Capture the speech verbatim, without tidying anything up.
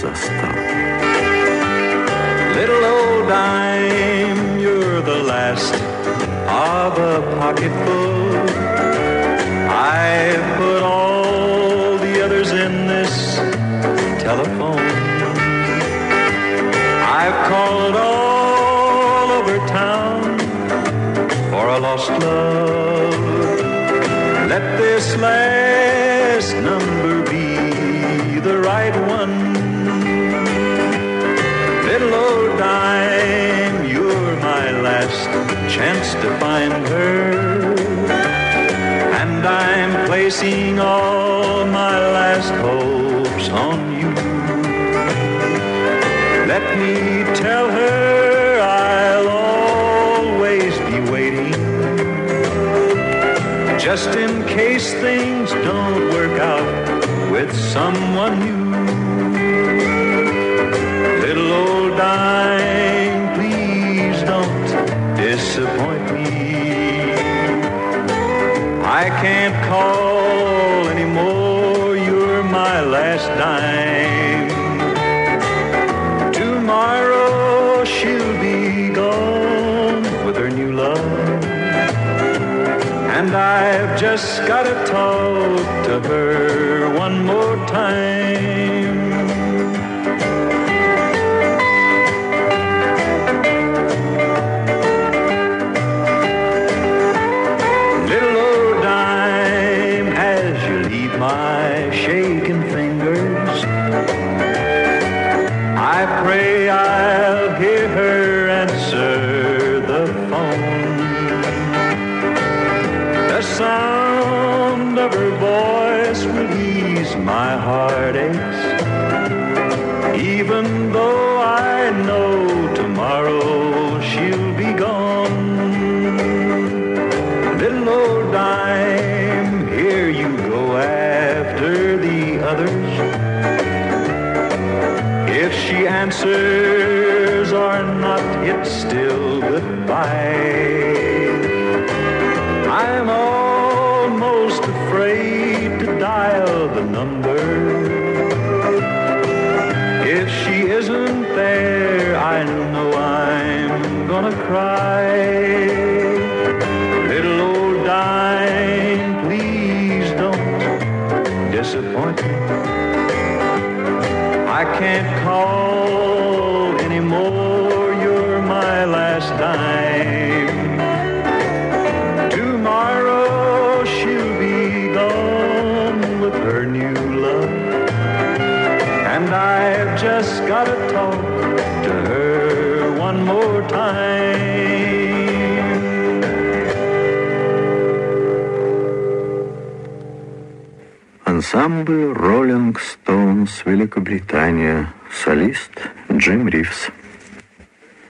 застал. Little old dime, you're the last of a pocketful. I've put all the others in this telephone. I've called all over town for a lost love. Let this last number be the right one. Little old dime, you're my last chance to find her. And I'm placing all my last hopes on you. Let me tell her I'll always be waiting, just in case things don't work out with someone new. Little old dime, please don't disappoint me. I can't call anymore, you're my last dime. Tomorrow she'll be gone with her new love, and I've just gotta talk to her one more time. Little old dime, as you leave my shaking fingers, I pray I'll hear her answer the phone. The sound of her voice will ease my heartaches, even though I know tomorrow she'll be gone. Little old dime, here you go after the others. If she answers or not, it's still goodbye. I'm almost afraid to dial the number. If she isn't there, I know I'm gonna cry. Little old dime, please don't disappoint me. I can't call anymore, you're my last dime. Tomorrow she'll be gone with her new love, and I've just gotta talk to her one more time. Ансамбль Rolling Stones, Великобритания. Солист Джим Ривз.